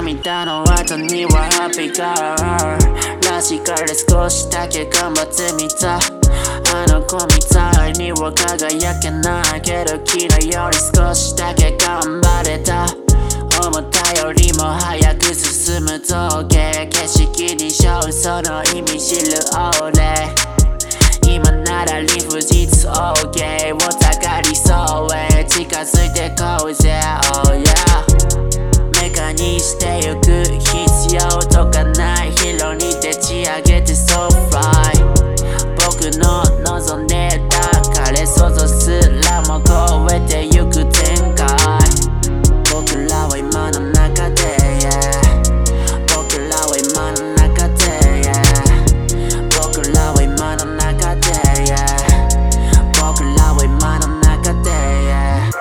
涙の後にはハッピーガールらしから少しだけ頑張ってみた。あの子みたいには輝けないけど昨日より少しだけ頑張れた。思ったよりも早く進む峠、景色にしょうその意味知る俺。今なら理不尽OK をたがりそうへ近づいてこうぜ Oh yeah メカにしてゆく必要とかないヒーローにでち上げて So fly 僕の望んでた彼想像すらも超えてゆく展開。僕らは今の中で、yeah、僕らは今の中で、yeah、僕らは今の中で、yeah、僕らは今の中で、yeah。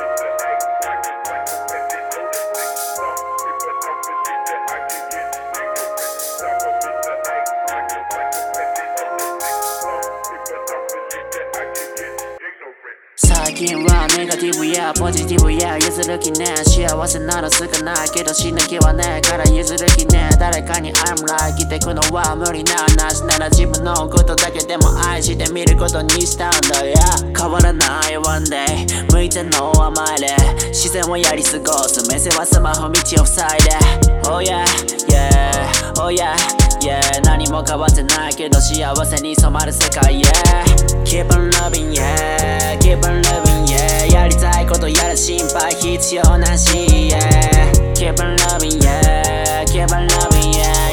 最近はネガティブやポジティブや譲る気ね。幸せなら少ないけど死ぬ気はねえから譲る気ね。誰かに I'm like 生きてくのは無理な話なら自分のことだけでも愛してみることにしたんだよ、yeah、変わらない one day 向いてんのは前で自然をやり過ごす目線はスマホ道を塞いで Oh yeah yeah Oh yeah yeah 何も変わってないけど幸せに染まる世界 yeah Keep on loving yeah Keep on loving yeah やりたいことやる心配必要なし yeah Keep on loving yeah Keep on loving yeah